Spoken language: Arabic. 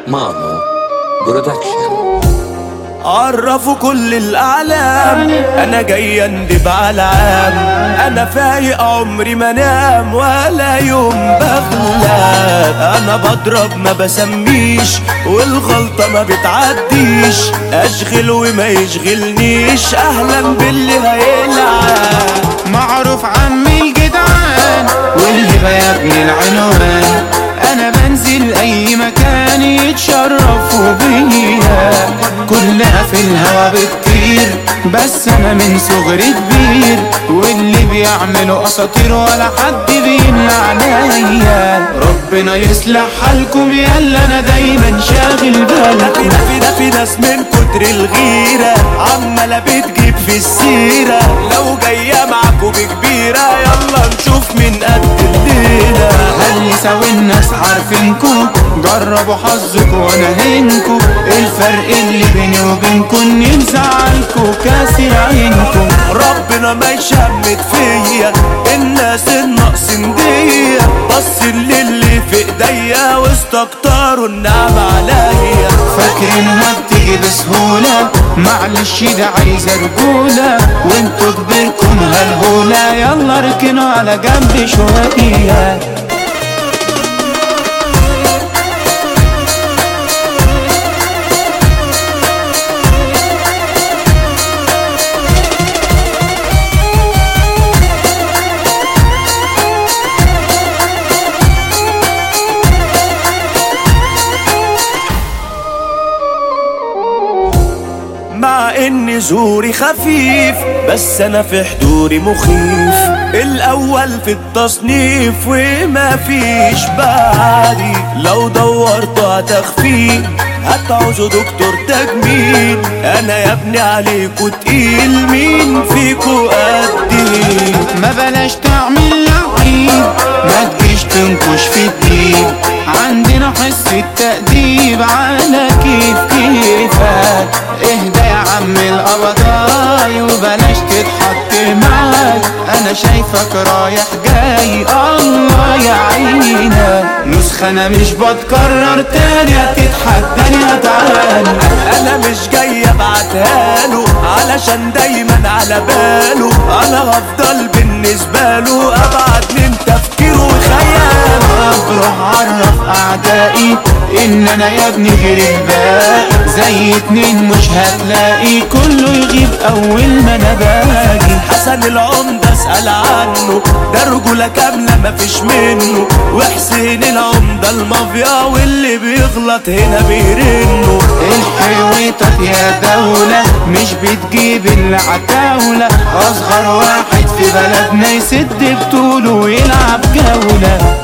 مانو برودكشن. عرفوا كل الأعلام أنا جاي أندب على عام، أنا فايق عمري ما نام ولا يوم بغلب، أنا بضرب ما بسميش والغلطة ما بتعديش، أشغل وما يشغلنيش أهلا باللي هيلعب. معروف عمي الجدعان والهبة يا ابن العنوان، أنا بنزل أي مكان يتشرفوا بيها، كلها في الهوا بتطير بس أنا من صغري كبير، واللي بيعملوا أساطير ولا حد بيملى عليا. ربنا يصلح حالكم يلا أنا دايما شاغل بالكم. في ناس من كتر الغيرة عمالة بتجيب في السيرة، لو جاية معاكوا بكبيرة يلا نشوف من قد الليلة. هلسة والناس عارفينكو جربوا حظكوا وانا هنكو، الفرق اللي بيني وبينكو اني مزعلكو كاسر عينكو. ربنا ما يشمت فيا الناس الناقصين ديا، بص اللي في ايديا واستكتروا النعم عليا. فاكرينها بتيجي بسهولة معلش ده عايزة رجولة، وانتوا كبركم هالهولة يلا اركنوا على جنب شوية. مع ان زوري خفيف بس انا في حضوري مخيف، الاول في التصنيف وما فيش بعدي، لو دورت هتخفيه هتعوزوا دكتور تجميل، انا يا ابني عليكوا تقيل مين فيكوا قدي. ما بلاش تعمل لعيب ما تجيش تنكش في الديب، عندنا حس التأديب على كيف كيفك، اهدى يا عم القبضاي وبلاش تتحط معاك، انا شايفك رايح جاي الله يعينك، نسخة انا مش بتكرر تاني هتتحداني هتعاني. انا مش جاي ابعتها له علشان دايما على باله، انا هفضل بالنسبة له ابعد من تفكيره وخياله. بروح عرف اعدائي ان انا يا ابني غير الباقي، زي اتنين مش هتلاقي كله يغيب اول ما انا باجي. حسن العمدة اسأل عنه ده رجولة كاملة مفيش منه، وحسين العمدة المافيا واللي بيغلط هنا بيرنه. الحويطة يا دولة مش بتجيب الا عتاولة، اصغر واحد في بلدنا يسد بطوله ويلعب جولة.